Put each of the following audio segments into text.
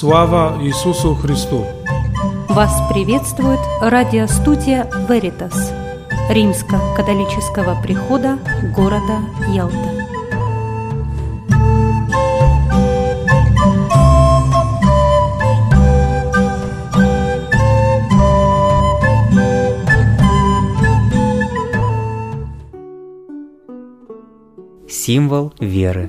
Слава Иисусу Христу! Вас приветствует радиостудия Veritas Римско-католического прихода города Ялта. Символ веры.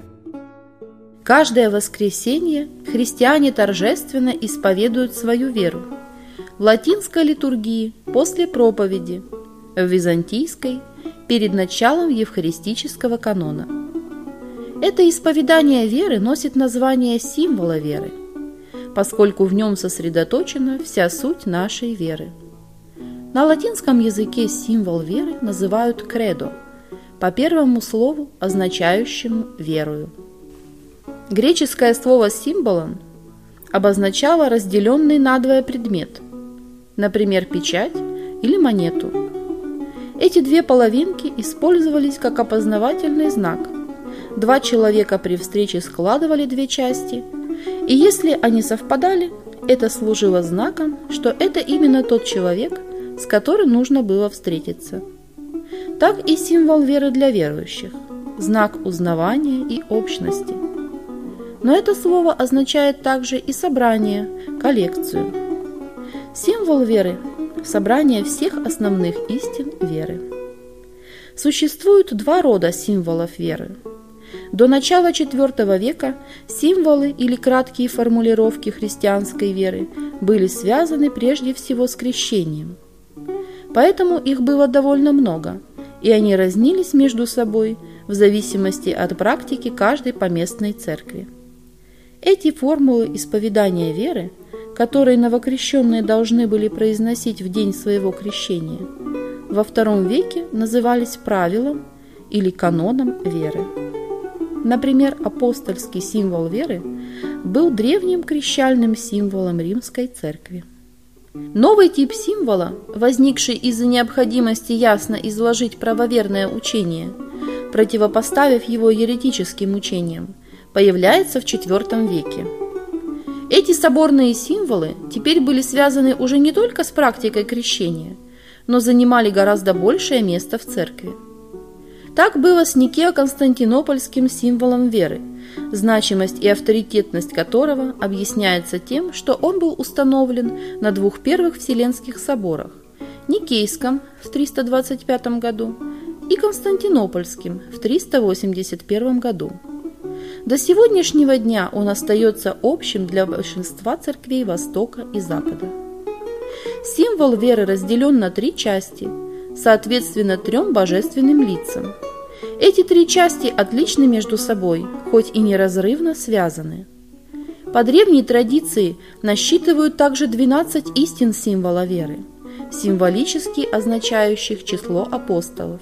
Каждое воскресенье христиане торжественно исповедуют свою веру. В латинской литургии после проповеди, в византийской перед началом евхаристического канона. Это исповедание веры носит название символа веры, поскольку в нем сосредоточена вся суть нашей веры. На латинском языке символ веры называют «кредо», по первому слову, означающему «верую». Греческое слово «символон» обозначало разделенный надвое предмет, например, печать или монету. Эти две половинки использовались как опознавательный знак. Два человека при встрече складывали две части, и если они совпадали, это служило знаком, что это именно тот человек, с которым нужно было встретиться. Так и символ веры для верующих – знак узнавания и общности. Но это слово означает также и собрание, коллекцию. Символ веры – собрание всех основных истин веры. Существует два рода символов веры. До начала IV века символы или краткие формулировки христианской веры были связаны прежде всего с крещением. Поэтому их было довольно много, и они разнились между собой в зависимости от практики каждой поместной церкви. Эти формулы исповедания веры, которые новокрещенные должны были произносить в день своего крещения, во II веке назывались правилом или каноном веры. Например, апостольский символ веры был древним крещальным символом Римской церкви. Новый тип символа, возникший из-за необходимости ясно изложить правоверное учение, противопоставив его еретическим учениям, появляется в IV веке. Эти соборные символы теперь были связаны уже не только с практикой крещения, но занимали гораздо большее место в церкви. Так было с Никео-Константинопольским символом веры, значимость и авторитетность которого объясняется тем, что он был установлен на двух первых Вселенских соборах – Никейском в 325 году и Константинопольским в 381 году. До сегодняшнего дня он остается общим для большинства церквей Востока и Запада. Символ веры разделен на три части, соответственно трем божественным лицам. Эти три части отличны между собой, хоть и неразрывно связаны. По древней традиции насчитывают также 12 истин символа веры, символически означающих число апостолов.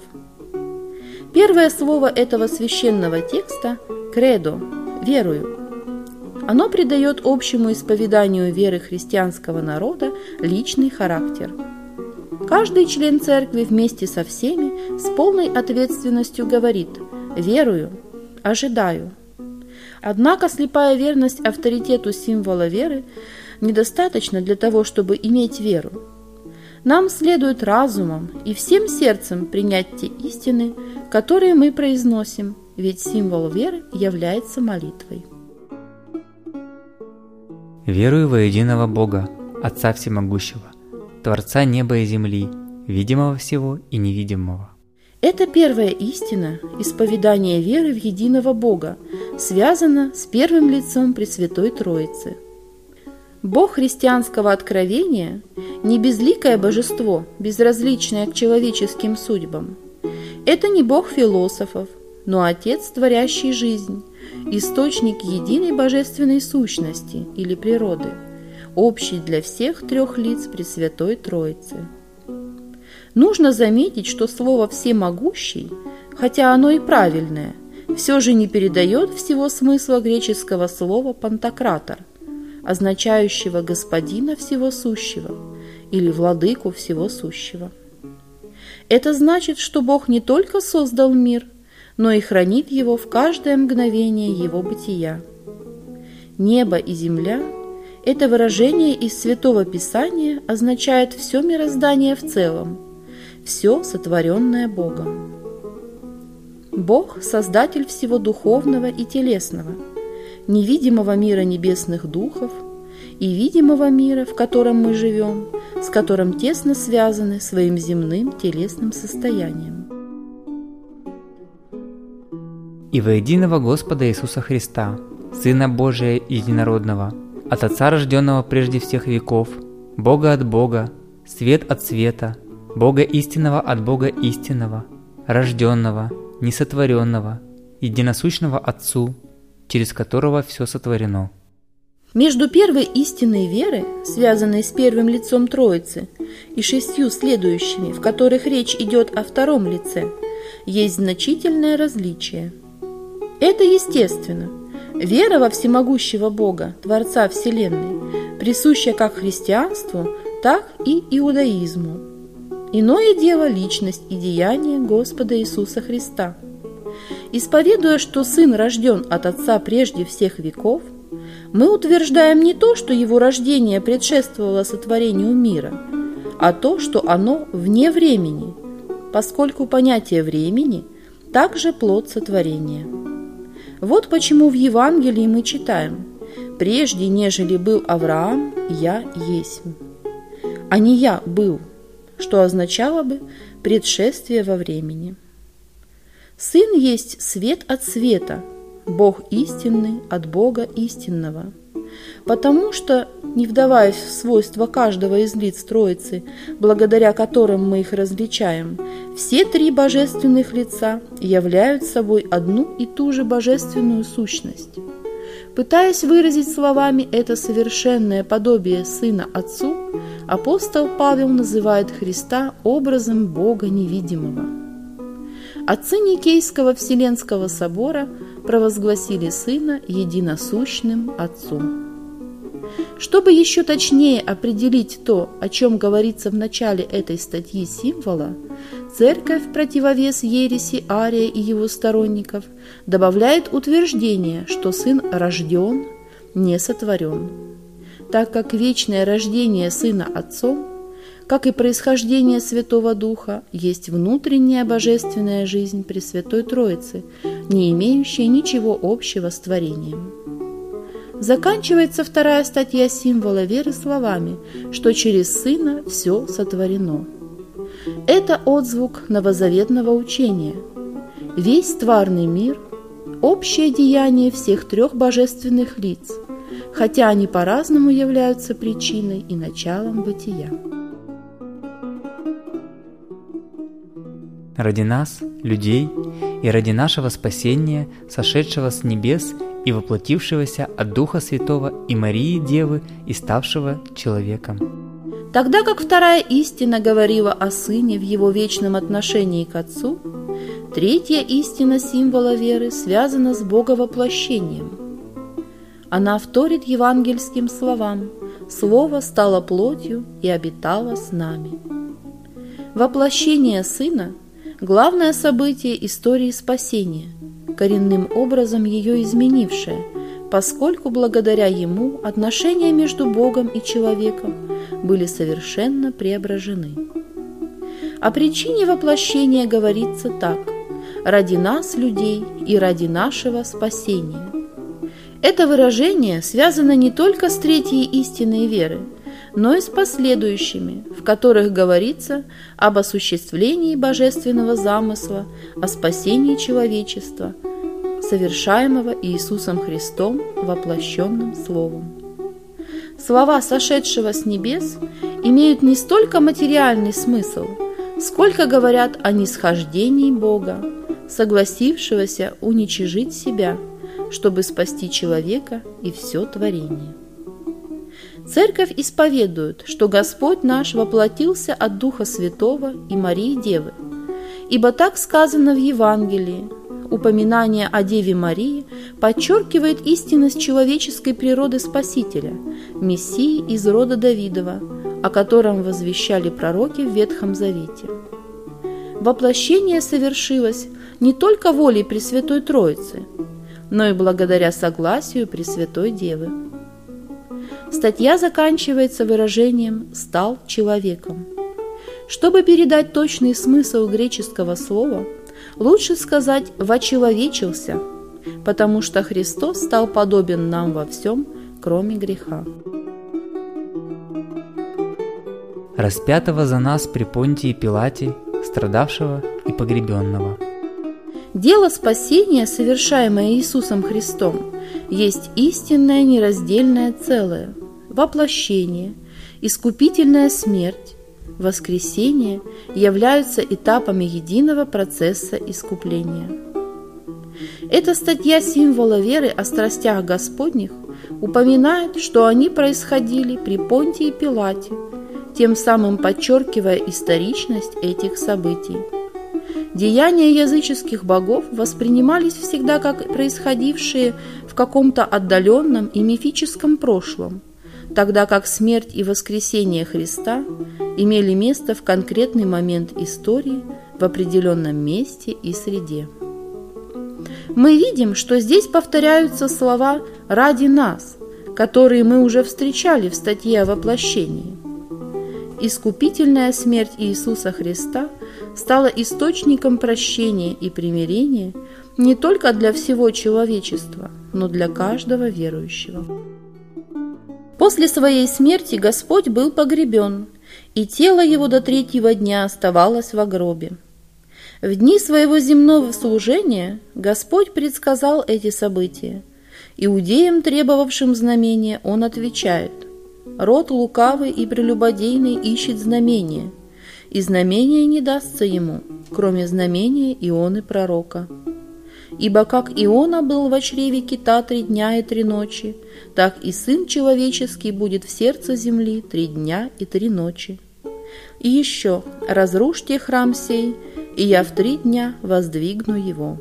Первое слово этого священного текста – «кредо» – «верую». Оно придает общему исповеданию веры христианского народа личный характер. Каждый член церкви вместе со всеми с полной ответственностью говорит «верую», «ожидаю». Однако слепая верность авторитету символа веры недостаточно для того, чтобы иметь веру. Нам следует разумом и всем сердцем принять те истины, которые мы произносим, ведь символ веры является молитвой. Верую во единого Бога, Отца Всемогущего, Творца неба и земли, видимого всего и невидимого. Это первая истина, исповедание веры в единого Бога, связана с первым лицом Пресвятой Троицы. Бог христианского откровения – не безликое божество, безразличное к человеческим судьбам. Это не Бог философов, но Отец, творящий жизнь, источник единой божественной сущности или природы, общий для всех трех лиц Пресвятой Троицы. Нужно заметить, что слово «всемогущий», хотя оно и правильное, все же не передает всего смысла греческого слова «пантократор», означающего «господина всего сущего» или «владыку всего сущего». Это значит, что Бог не только создал мир, но и хранит его в каждое мгновение его бытия. Небо и земля Это выражение из Святого Писания означает все мироздание в целом, все сотворенное Богом. Бог – Создатель всего духовного и телесного, невидимого мира небесных духов и видимого мира, в котором мы живем, с которым тесно связаны своим земным телесным состоянием. И во единого Господа Иисуса Христа, Сына Божия Единородного, от Отца, рожденного прежде всех веков, Бога от Бога, свет от света, Бога истинного от Бога истинного, рожденного, несотворенного, единосущного Отцу, через которого все сотворено. Между первой истинной верой, связанной с первым лицом Троицы, и 6 следующими, в которых речь идет о втором лице, есть значительное различие. Это естественно. Вера во всемогущего Бога, Творца Вселенной, присуща как христианству, так и иудаизму. Иное дело – личность и деяние Господа Иисуса Христа. Исповедуя, что Сын рожден от Отца прежде всех веков, мы утверждаем не то, что Его рождение предшествовало сотворению мира, а то, что оно вне времени, поскольку понятие времени также плод сотворения. Вот почему в Евангелии мы читаем: «Прежде, нежели был Авраам, я есть», а не «я был», что означало бы предшествие во времени. Сын есть свет от света, Бог истинный от Бога истинного. Потому что, не вдаваясь в свойства каждого из лиц Троицы, благодаря которым мы их различаем, все 3 божественных лица являют собой одну и ту же божественную сущность. Пытаясь выразить словами это совершенное подобие Сына Отцу, апостол Павел называет Христа образом Бога невидимого. Отцы Никейского Вселенского собора провозгласили Сына единосущным Отцом. Чтобы еще точнее определить то, о чем говорится в начале этой статьи символа, Церковь в противовес ереси Ария и его сторонников добавляет утверждение, что Сын рожден, не сотворен, так как вечное рождение Сына Отцом, как и происхождение Святого Духа, есть внутренняя божественная жизнь Пресвятой Троицы, не имеющая ничего общего с творением. Заканчивается 2 статья символа веры словами, что через Сына все сотворено. Это отзвук новозаветного учения. Весь тварный мир – общее деяние всех 3 божественных лиц, хотя они по-разному являются причиной и началом бытия. Ради нас, людей, и ради нашего спасения, сошедшего с небес и воплотившегося от Духа Святого и Марии Девы и ставшего человеком. Тогда как 2 истина говорила о Сыне в Его вечном отношении к Отцу, 3 истина символа веры связана с Боговоплощением. Она вторит евангельским словам: «Слово стало плотью и обитало с нами». Воплощение Сына – главное событие истории спасения, коренным образом ее изменившее, поскольку благодаря ему отношения между Богом и человеком были совершенно преображены. О причине воплощения говорится так: «ради нас, людей, и ради нашего спасения». Это выражение связано не только с 3 истинной верой, но и с последующими, в которых говорится об осуществлении божественного замысла, о спасении человечества, совершаемого Иисусом Христом, воплощенным Словом. Слова сошедшего с небес имеют не столько материальный смысл, сколько говорят о нисхождении Бога, согласившегося уничижить себя, чтобы спасти человека и все творение. Церковь исповедует, что Господь наш воплотился от Духа Святого и Марии Девы, ибо так сказано в Евангелии. Упоминание о Деве Марии подчеркивает истинность человеческой природы Спасителя, Мессии из рода Давидова, о котором возвещали пророки в Ветхом Завете. Воплощение совершилось не только волей Пресвятой Троицы, но и благодаря согласию Пресвятой Девы. Статья заканчивается выражением «стал человеком». Чтобы передать точный смысл греческого слова, лучше сказать «вочеловечился», потому что Христос стал подобен нам во всем, кроме греха. Распятого за нас при Понтии Пилате, страдавшего и погребенного. Дело спасения, совершаемое Иисусом Христом, есть истинное нераздельное целое, воплощение, искупительная смерть, воскресение являются этапами единого процесса искупления. Эта статья символа веры о страстях Господних упоминает, что они происходили при Понтии Пилате, тем самым подчеркивая историчность этих событий. Деяния языческих богов воспринимались всегда как происходившие в каком-то отдаленном и мифическом прошлом, тогда как смерть и воскресение Христа имели место в конкретный момент истории в определенном месте и среде. Мы видим, что здесь повторяются слова «ради нас», которые мы уже встречали в статье о воплощении. Искупительная смерть Иисуса Христа стала источником прощения и примирения не только для всего человечества, но для каждого верующего. После своей смерти Господь был погребен, и тело его до 3-го дня оставалось во гробе. В дни своего земного служения Господь предсказал эти события. Иудеям, требовавшим знамения, Он отвечает: «Род лукавый и прелюбодейный ищет знамения, и знамение не дастся ему, кроме знамения Ионы пророка. Ибо как Иона был во чреве кита 3 дня и 3 ночи, так и Сын Человеческий будет в сердце земли 3 дня и 3 ночи. И еще: разрушьте храм сей, и я в 3 дня воздвигну его».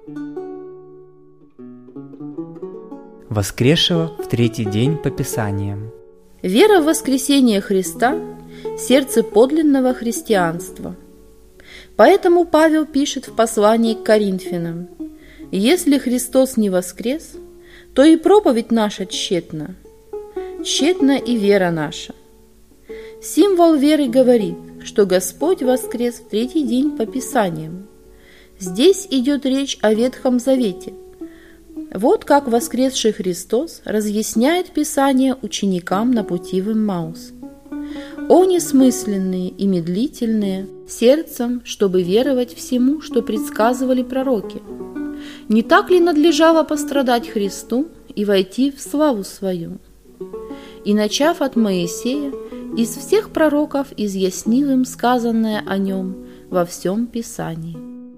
Воскресшего в 3-й день по Писаниям. Вера в воскресение Христа – сердце подлинного христианства. Поэтому Павел пишет в послании к Коринфянам: «Если Христос не воскрес, то и проповедь наша тщетна, тщетна и вера наша». Символ веры говорит, что Господь воскрес в 3-й день по Писаниям. Здесь идет речь о Ветхом Завете. Вот как воскресший Христос разъясняет Писание ученикам на пути в Иммаус. «О несмысленные и медлительные сердцем, чтобы веровать всему, что предсказывали пророки! Не так ли надлежало пострадать Христу и войти в славу свою? И, начав от Моисея, из всех пророков изъяснил им сказанное о нем во всем Писании».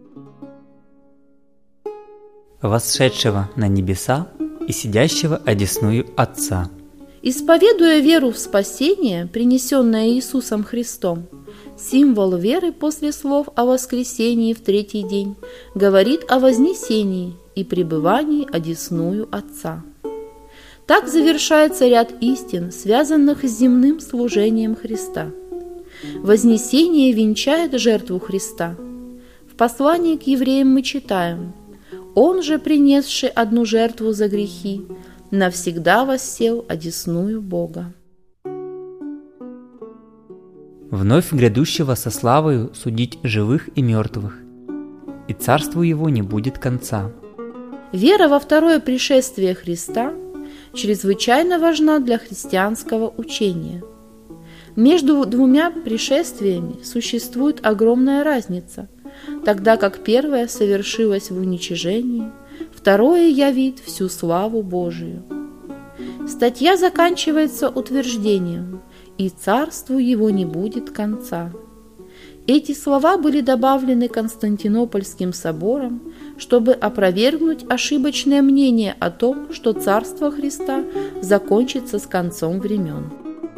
Восшедшего на небеса и сидящего одесную Отца. Исповедуя веру в спасение, принесенное Иисусом Христом, символ веры после слов о воскресении в 3-й день говорит о вознесении и пребывании одесную Отца. Так завершается ряд истин, связанных с земным служением Христа. Вознесение венчает жертву Христа. В послании к евреям мы читаем: «Он же, принесший одну жертву за грехи, навсегда воссел одесную Бога». Вновь грядущего со славою судить живых и мертвых, и царству его не будет конца. Вера во второе пришествие Христа чрезвычайно важна для христианского учения. Между 2 пришествиями существует огромная разница, тогда как первое совершилось в уничижении, второе явит всю славу Божию. Статья заканчивается утверждением: «И царству его не будет конца». Эти слова были добавлены Константинопольским собором, чтобы опровергнуть ошибочное мнение о том, что царство Христа закончится с концом времен.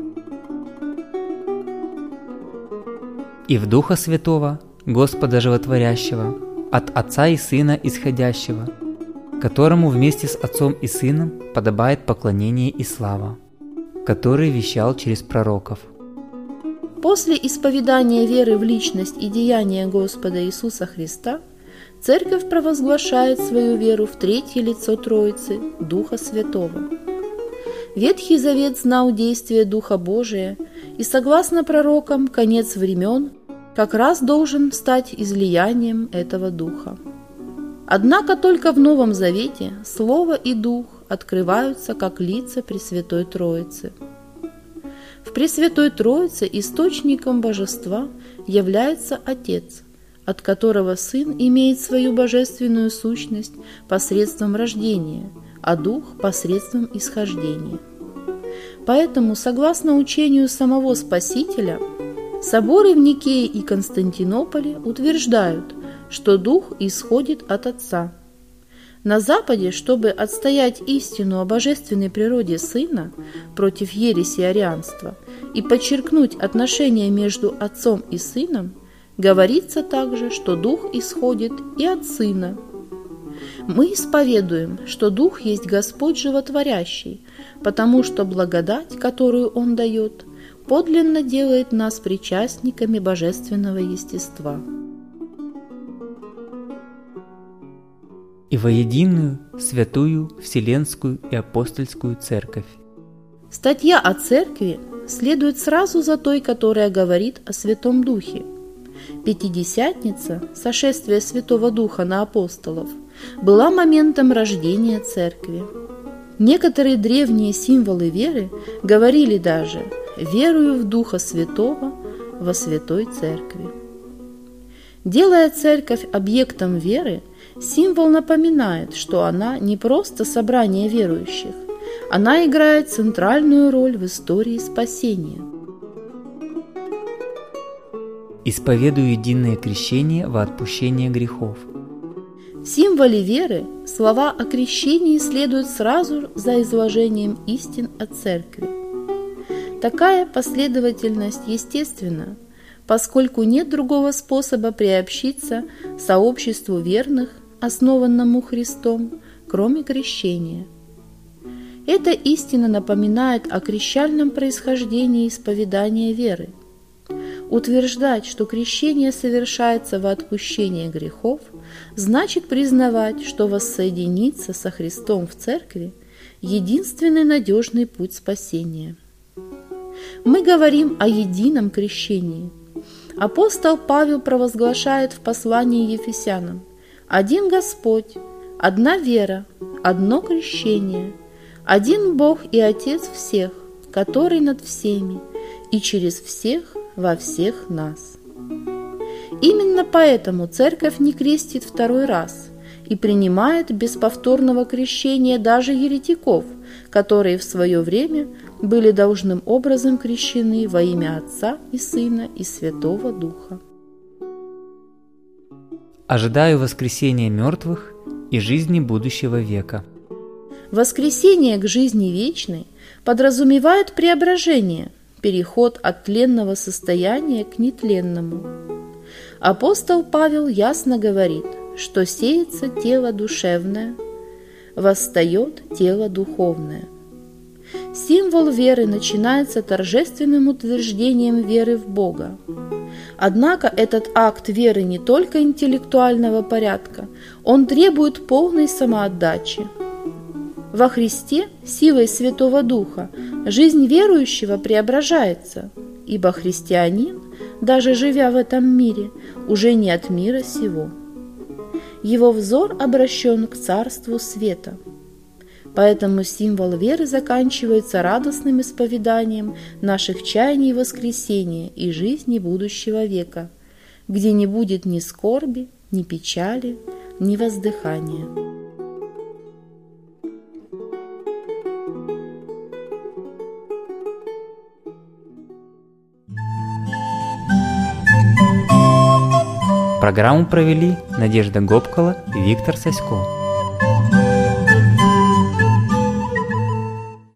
«И в Духа Святого, Господа Животворящего, от Отца и Сына исходящего, которому вместе с Отцом и Сыном подобает поклонение и слава, который вещал через пророков». После исповедания веры в личность и деяния Господа Иисуса Христа, Церковь провозглашает свою веру в 3-е лицо Троицы, Духа Святого. Ветхий Завет знал действие Духа Божия, и, согласно пророкам, конец времен как раз должен стать излиянием этого Духа. Однако только в Новом Завете Слово и Дух открываются как лица Пресвятой Троицы. В Пресвятой Троице источником Божества является Отец, от которого Сын имеет свою божественную сущность посредством рождения, а Дух посредством исхождения. Поэтому, согласно учению самого Спасителя, соборы в Никее и Константинополе утверждают, что Дух исходит от Отца. На Западе, чтобы отстоять истину о божественной природе Сына против ереси арианства и подчеркнуть отношения между Отцом и Сыном, говорится также, что Дух исходит и от Сына. Мы исповедуем, что Дух есть Господь Животворящий, потому что благодать, которую Он дает, подлинно делает нас причастниками божественного естества. И во единую, святую, вселенскую и апостольскую Церковь. Статья о Церкви следует сразу за той, которая говорит о Святом Духе. Пятидесятница, сошествие Святого Духа на апостолов, была моментом рождения Церкви. Некоторые древние символы веры говорили даже «верую в Духа Святого во Святой Церкви». Делая Церковь объектом веры, символ напоминает, что она не просто собрание верующих, она играет центральную роль в истории спасения. Исповедую единое крещение во отпущение грехов. В символе веры слова о крещении следуют сразу за изложением истин о Церкви. Такая последовательность естественна, поскольку нет другого способа приобщиться сообществу верных, основанному Христом, кроме крещения. Эта истина напоминает о крещальном происхождении исповедания веры. Утверждать, что крещение совершается во отпущение грехов, значит признавать, что воссоединиться со Христом в Церкви – единственный надежный путь спасения. Мы говорим о едином крещении. Апостол Павел провозглашает в послании Ефесянам: «Один Господь, одна вера, одно крещение, один Бог и Отец всех, который над всеми и через всех во всех нас». Именно поэтому Церковь не крестит второй раз и принимает без повторного крещения даже еретиков, которые в свое время были должным образом крещены во имя Отца и Сына и Святого Духа. Ожидаю воскресения мертвых и жизни будущего века. Воскресение к жизни вечной подразумевает преображение, переход от тленного состояния к нетленному. Апостол Павел ясно говорит, что сеется тело душевное, восстает тело духовное. Символ веры начинается торжественным утверждением веры в Бога. Однако этот акт веры не только интеллектуального порядка, он требует полной самоотдачи. Во Христе силой Святого Духа жизнь верующего преображается, ибо христианин, даже живя в этом мире, уже не от мира сего. Его взор обращен к Царству Света. Поэтому символ веры заканчивается радостным исповеданием наших чаяний воскресения и жизни будущего века, где не будет ни скорби, ни печали, ни воздыхания. Программу провели Надежда Гопкала и Виктор Сасько.